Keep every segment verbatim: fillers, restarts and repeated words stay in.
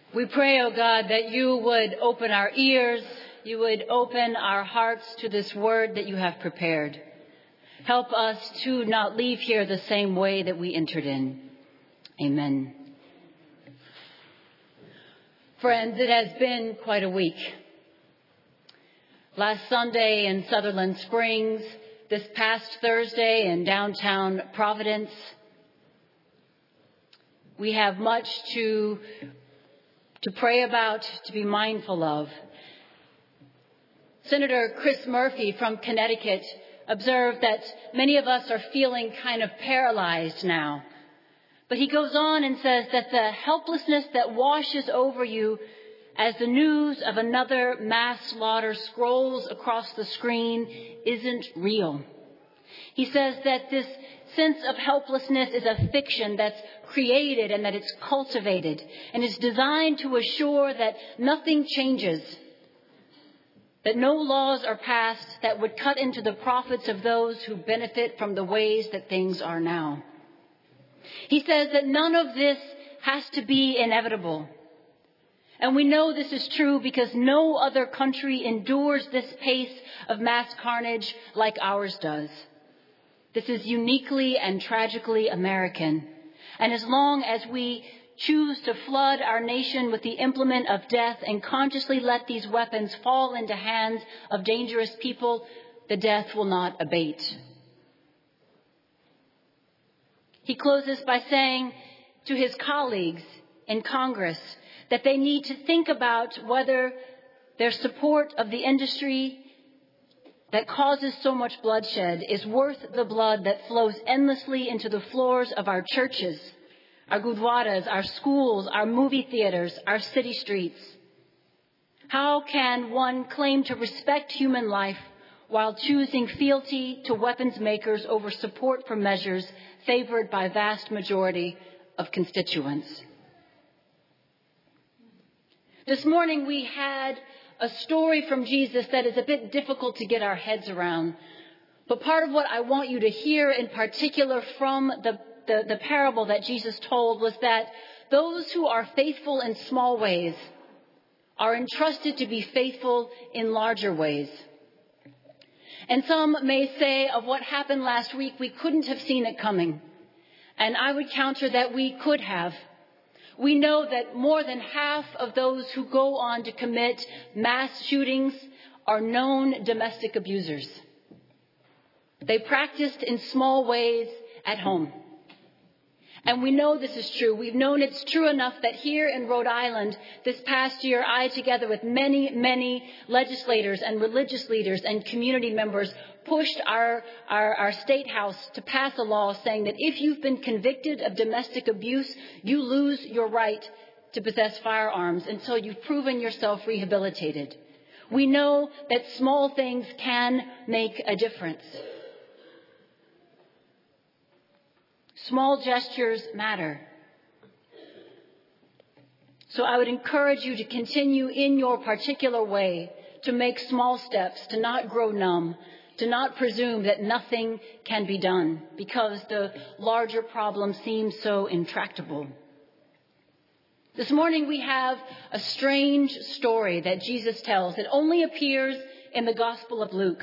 We pray, O God, that you would open our ears, you would open our hearts to this word that you have prepared. Help us to not leave here the same way that we entered in. Amen. Friends, it has been quite a week. Last Sunday in Sutherland Springs, this past Thursday in downtown Providence. We have much to, to pray about, to be mindful of. Senator Chris Murphy from Connecticut observed that many of us are feeling kind of paralyzed now. But he goes on and says that the helplessness that washes over you as the news of another mass slaughter scrolls across the screen isn't real. He says that this sense of helplessness is a fiction that's created and that it's cultivated and is designed to assure that nothing changes, that no laws are passed that would cut into the profits of those who benefit from the ways that things are now. He says that none of this has to be inevitable. And we know this is true because no other country endures this pace of mass carnage like ours does. This is uniquely and tragically American. And as long as we choose to flood our nation with the implement of death and consciously let these weapons fall into hands of dangerous people, the death will not abate. He closes by saying to his colleagues in Congress that they need to think about whether their support of the industry that causes so much bloodshed is worth the blood that flows endlessly into the floors of our churches, our gurdwaras, our schools, our movie theaters, our city streets. How can one claim to respect human life while choosing fealty to weapons makers over support for measures favored by a vast majority of constituents? This morning we had a story from Jesus that is a bit difficult to get our heads around. But part of what I want you to hear in particular from the, the, the parable that Jesus told was that those who are faithful in small ways are entrusted to be faithful in larger ways. And some may say of what happened last week, we couldn't have seen it coming. And I would counter that we could have. We know that more than half of those who go on to commit mass shootings are known domestic abusers. They practiced in small ways at home. And we know this is true. We've known it's true enough that here in Rhode Island this past year, I, together with many, many legislators and religious leaders and community members, pushed our, our, our state house to pass a law saying that if you've been convicted of domestic abuse, you lose your right to possess firearms until you've proven yourself rehabilitated. We know that small things can make a difference. Small gestures matter. So I would encourage you to continue in your particular way to make small steps, to not grow numb, to not presume that nothing can be done because the larger problem seems so intractable. This morning we have a strange story that Jesus tells. It only appears in the Gospel of Luke.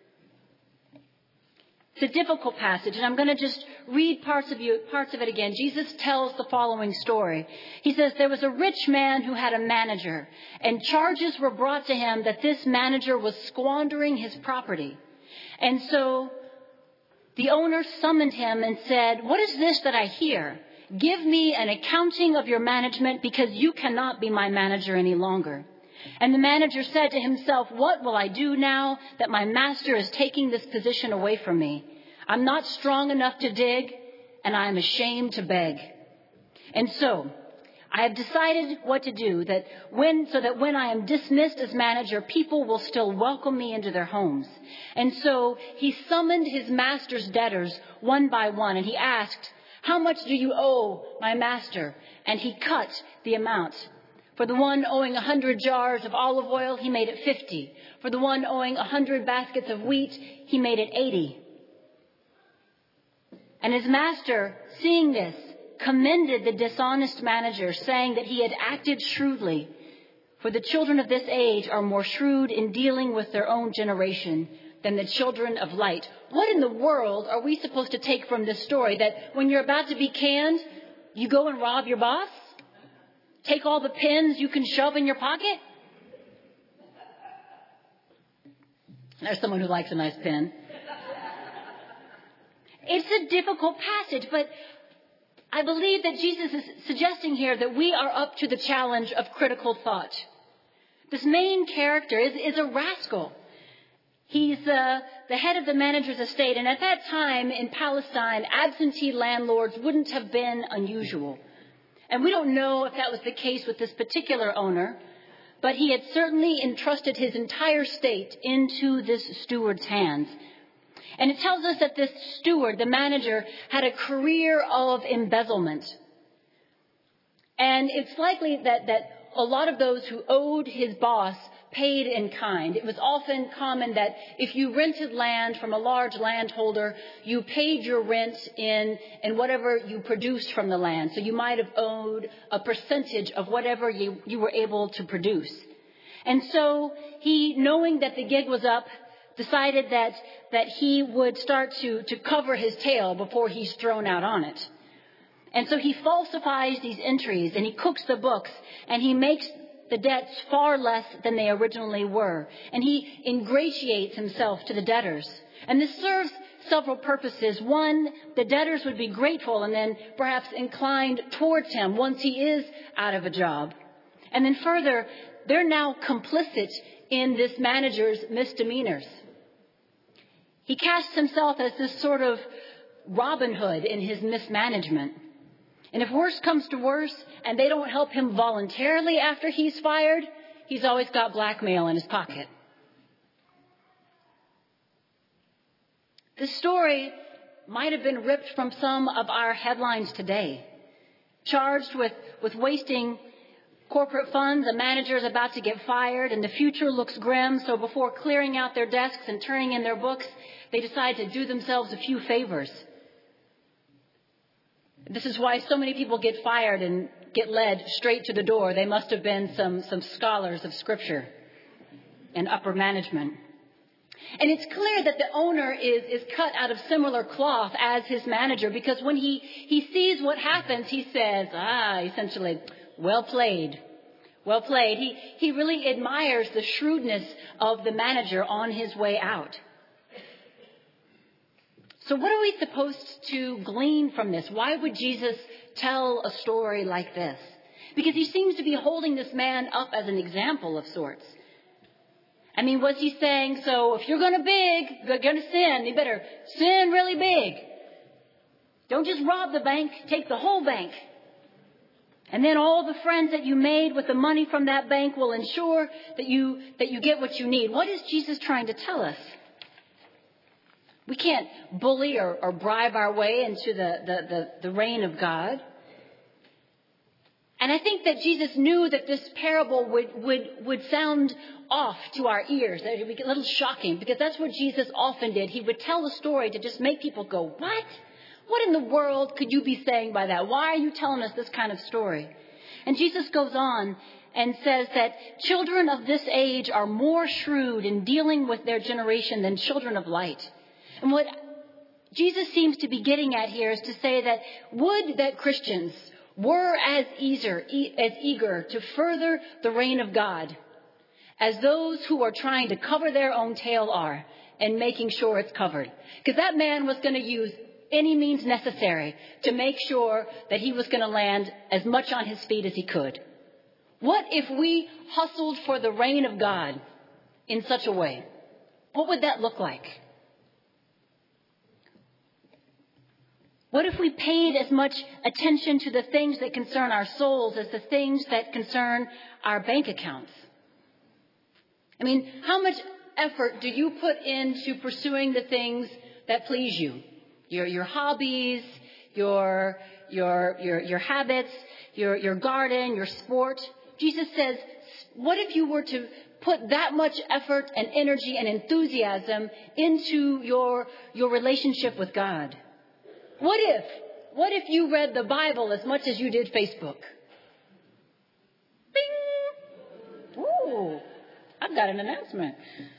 It's a difficult passage, and I'm going to just read parts of you, parts of it again. Jesus tells the following story. He says, there was a rich man who had a manager, and charges were brought to him that this manager was squandering his property. And so the owner summoned him and said, what is this that I hear? Give me an accounting of your management because you cannot be my manager any longer. And the manager said to himself, what will I do now that my master is taking this position away from me? I'm not strong enough to dig, and I am ashamed to beg. And so I have decided what to do that when, so that when I am dismissed as manager, people will still welcome me into their homes. And so he summoned his master's debtors one by one, and he asked, how much do you owe my master? And he cut the amount. For the one owing a hundred jars of olive oil, he made it fifty. For the one owing a hundred baskets of wheat, he made it eighty. And his master, seeing this, commended the dishonest manager, saying that he had acted shrewdly. For the children of this age are more shrewd in dealing with their own generation than the children of light. What in the world are we supposed to take from this story? That when you're about to be canned, you go and rob your boss? Take all the pins you can shove in your pocket? There's someone who likes a nice pin. It's a difficult passage, but I believe that Jesus is suggesting here that we are up to the challenge of critical thought. This main character is, is a rascal. He's uh, the head of the manager's estate, and at that time in Palestine, absentee landlords wouldn't have been unusual. And we don't know if that was the case with this particular owner, but he had certainly entrusted his entire state into this steward's hands. And it tells us that this steward, the manager, had a career of embezzlement. And it's likely that, that a lot of those who owed his boss paid in kind. It was often common that if you rented land from a large landholder, you paid your rent in, in whatever you produced from the land. So you might have owed a percentage of whatever you, you were able to produce. And so he, knowing that the gig was up, decided that, that he would start to, to cover his tail before he's thrown out on it. And so he falsifies these entries and he cooks the books and he makes the debts far less than they originally were. And he ingratiates himself to the debtors. And this serves several purposes. One, the debtors would be grateful and then perhaps inclined towards him once he is out of a job. And then further, they're now complicit in this manager's misdemeanors. He casts himself as this sort of Robin Hood in his mismanagement. And if worse comes to worse and they don't help him voluntarily after he's fired, he's always got blackmail in his pocket. This story might have been ripped from some of our headlines today. Charged with, with wasting corporate funds, a manager is about to get fired and the future looks grim. So before clearing out their desks and turning in their books, they decide to do themselves a few favors. This is why so many people get fired and get led straight to the door. They must have been some, some scholars of Scripture and upper management. And it's clear that the owner is, is cut out of similar cloth as his manager, because when he, he sees what happens, he says, ah, essentially, well played. Well played. He, he really admires the shrewdness of the manager on his way out. So what are we supposed to glean from this? Why would Jesus tell a story like this? Because he seems to be holding this man up as an example of sorts. I mean, was he saying, so if you're going to big, you're going to sin, you better sin really big. Don't just rob the bank, take the whole bank. And then all the friends that you made with the money from that bank will ensure that you, that you get what you need. What is Jesus trying to tell us? We can't bully or, or bribe our way into the, the, the, the reign of God. And I think that Jesus knew that this parable would, would, would sound off to our ears. That it would get a little shocking, because that's what Jesus often did. He would tell a story to just make people go, what? What in the world could you be saying by that? Why are you telling us this kind of story? And Jesus goes on and says that children of this age are more shrewd in dealing with their generation than children of light. And what Jesus seems to be getting at here is to say that would that Christians were as eager, as eager to further the reign of God as those who are trying to cover their own tail are and making sure it's covered. Because that man was going to use any means necessary to make sure that he was going to land as much on his feet as he could. What if we hustled for the reign of God in such a way? What would that look like? What if we paid as much attention to the things that concern our souls as the things that concern our bank accounts? I mean, how much effort do you put into pursuing the things that please you? Your, your hobbies, your, your, your, your habits, your, your garden, your sport. Jesus says, what if you were to put that much effort and energy and enthusiasm into your, your relationship with God? What if, what if you read the Bible as much as you did Facebook? Bing! Ooh, I've got an announcement.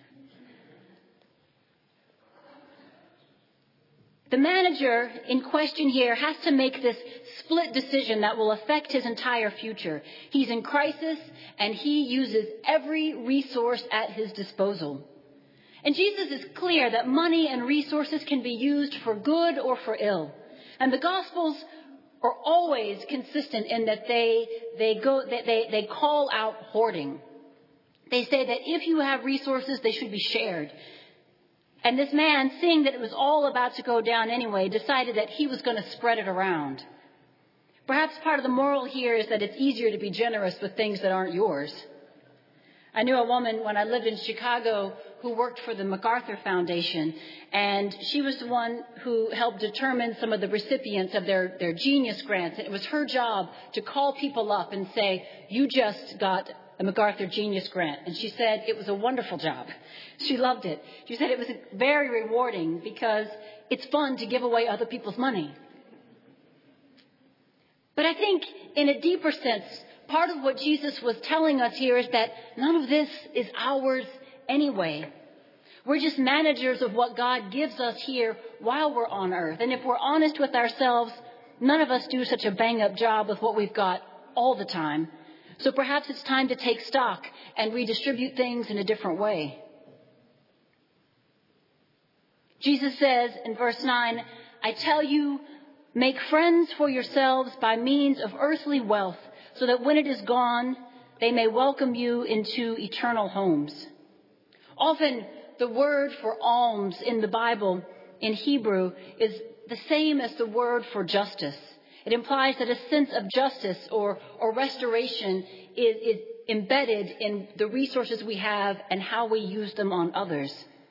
The manager in question here has to make this split decision that will affect his entire future. He's in crisis, and he uses every resource at his disposal. And Jesus is clear that money and resources can be used for good or for ill. And the Gospels are always consistent in that they they go they, they, they call out hoarding. They say that if you have resources, they should be shared. And this man, seeing that it was all about to go down anyway, decided that he was going to spread it around. Perhaps part of the moral here is that it's easier to be generous with things that aren't yours. I knew a woman when I lived in Chicago who worked for the MacArthur Foundation, and she was the one who helped determine some of the recipients of their, their Genius grants. And it was her job to call people up and say, you just got a MacArthur Genius grant. And she said it was a wonderful job. She loved it. She said it was very rewarding because it's fun to give away other people's money. But I think in a deeper sense, part of what Jesus was telling us here is that none of this is ours anyway. We're just managers of what God gives us here while we're on earth. And if we're honest with ourselves, none of us do such a bang-up job with what we've got all the time. So perhaps it's time to take stock and redistribute things in a different way. Jesus says in verse nine, I tell you, make friends for yourselves by means of earthly wealth, so that when it is gone, they may welcome you into eternal homes. Often the word for alms in the Bible in Hebrew is the same as the word for justice. It implies that a sense of justice or, or restoration is, is embedded in the resources we have and how we use them on others.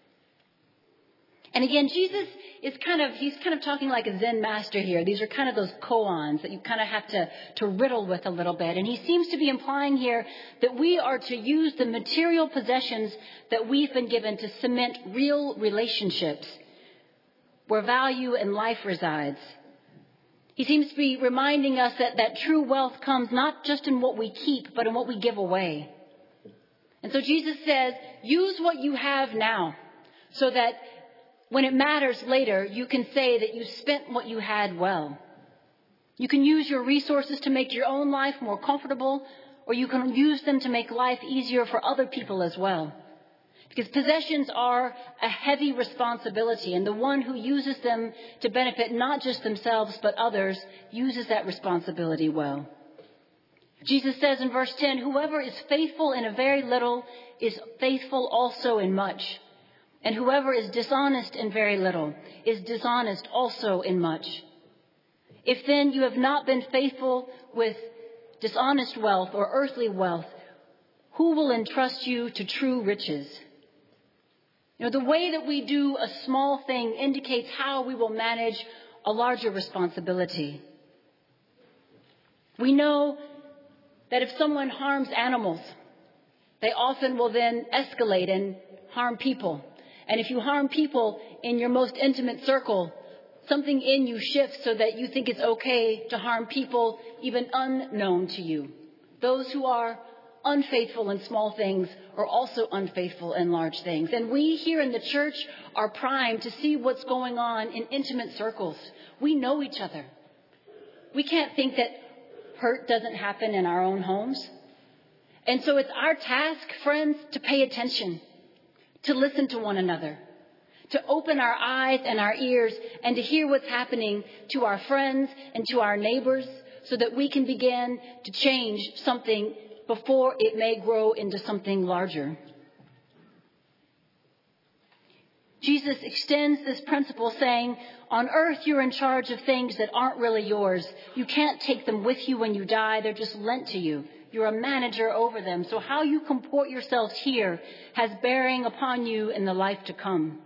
And again, Jesus is kind of, he's kind of talking like a Zen master here. These are kind of those koans that you kind of have to, to riddle with a little bit. And he seems to be implying here that we are to use the material possessions that we've been given to cement real relationships where value and life resides. He seems to be reminding us that, that true wealth comes not just in what we keep, but in what we give away. And so Jesus says, use what you have now so that when it matters later, you can say that you spent what you had well. You can use your resources to make your own life more comfortable, or you can use them to make life easier for other people as well. Because possessions are a heavy responsibility, and the one who uses them to benefit not just themselves but others uses that responsibility well. Jesus says in verse ten, whoever is faithful in a very little is faithful also in much. And whoever is dishonest in very little is dishonest also in much. If then you have not been faithful with dishonest wealth or earthly wealth, who will entrust you to true riches? You know, the way that we do a small thing indicates how we will manage a larger responsibility. We know that if someone harms animals, they often will then escalate and harm people. And if you harm people in your most intimate circle, something in you shifts so that you think it's okay to harm people even unknown to you. Those who are unfaithful in small things are also unfaithful in large things. And we here in the church are primed to see what's going on in intimate circles. We know each other. We can't think that hurt doesn't happen in our own homes. And so it's our task, friends, to pay attention, to listen to one another, to open our eyes and our ears and to hear what's happening to our friends and to our neighbors so that we can begin to change something before it may grow into something larger. Jesus extends this principle saying, on earth you're in charge of things that aren't really yours. You can't take them with you when you die. They're just lent to you. You're a manager over them. So how you comport yourselves here has bearing upon you in the life to come.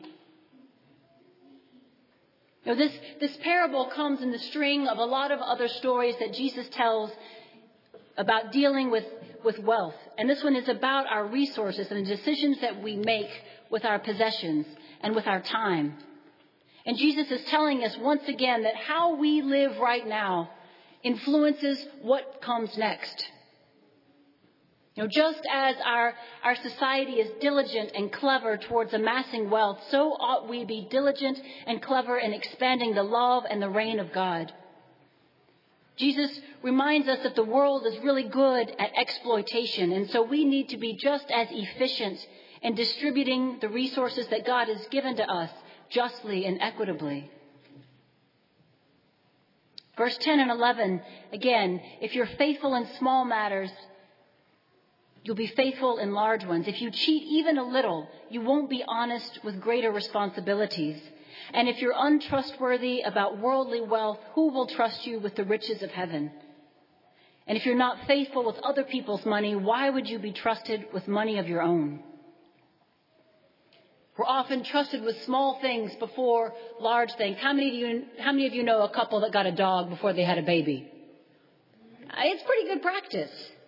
Now, this, this parable comes in the string of a lot of other stories that Jesus tells about dealing with, with wealth. And this one is about our resources and the decisions that we make with our possessions and with our time. And Jesus is telling us once again that how we live right now influences what comes next. You know, just as our, our society is diligent and clever towards amassing wealth, so ought we be diligent and clever in expanding the love and the reign of God. Jesus reminds us that the world is really good at exploitation, and so we need to be just as efficient in distributing the resources that God has given to us justly and equitably. Verse ten and eleven, again, if you're faithful in small matters, you'll be faithful in large ones. If you cheat even a little, you won't be honest with greater responsibilities. And if you're untrustworthy about worldly wealth, who will trust you with the riches of heaven? And if you're not faithful with other people's money, why would you be trusted with money of your own? We're often trusted with small things before large things. How many of you, how many of you know a couple that got a dog before they had a baby? It's pretty good practice.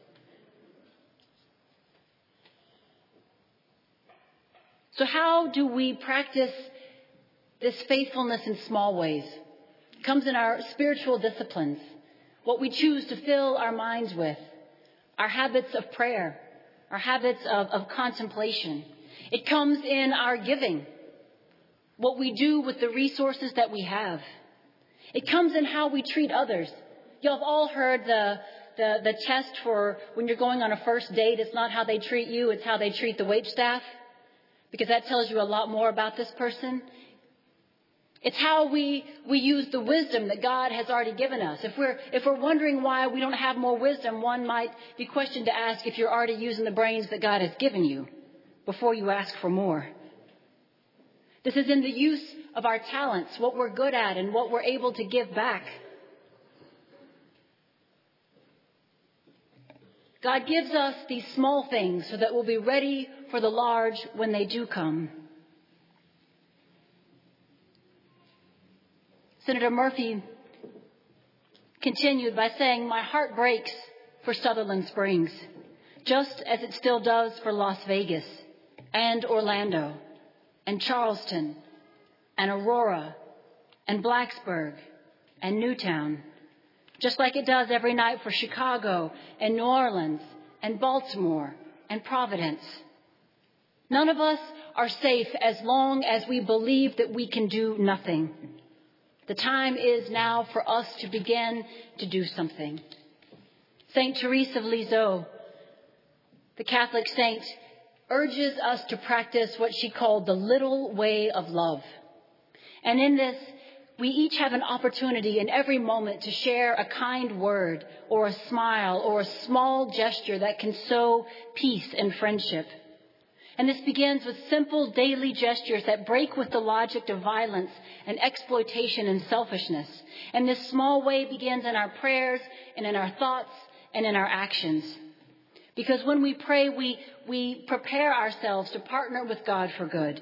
So how do we practice this faithfulness in small ways? It comes in our spiritual disciplines, what we choose to fill our minds with, our habits of prayer, our habits of, of contemplation. It comes in our giving, what we do with the resources that we have. It comes in how we treat others. You have all heard the, the, the test for when you're going on a first date. It's not how they treat you, it's how they treat the waitstaff, because that tells you a lot more about this person. It's how we, we use the wisdom that God has already given us. If we're, if we're wondering why we don't have more wisdom, one might be questioned to ask if you're already using the brains that God has given you before you ask for more. This is in the use of our talents, what we're good at and what we're able to give back. God gives us these small things so that we'll be ready for the large when they do come. Senator Murphy continued by saying, "My heart breaks for Sutherland Springs, just as it still does for Las Vegas and Orlando and Charleston and Aurora and Blacksburg and Newtown, just like it does every night for Chicago and New Orleans and Baltimore and Providence. None of us are safe as long as we believe that we can do nothing. The time is now for us to begin to do something." Saint Therese of Lisieux, the Catholic saint, urges us to practice what she called the little way of love. And in this, we each have an opportunity in every moment to share a kind word or a smile or a small gesture that can sow peace and friendship. And this begins with simple daily gestures that break with the logic of violence and exploitation and selfishness. And this small way begins in our prayers and in our thoughts and in our actions. Because when we pray, we, we prepare ourselves to partner with God for good.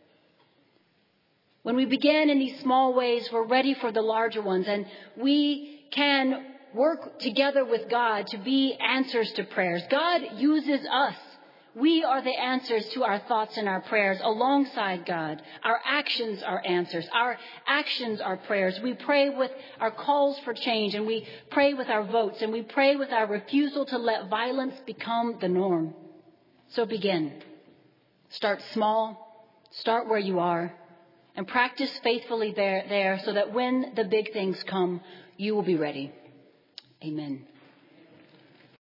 When we begin in these small ways, we're ready for the larger ones. And we can work together with God to be answers to prayers. God uses us. We are the answers to our thoughts and our prayers alongside God. Our actions are answers. Our actions are prayers. We pray with our calls for change, and we pray with our votes, and we pray with our refusal to let violence become the norm. So begin. Start small. Start where you are. And practice faithfully there, there so that when the big things come, you will be ready. Amen.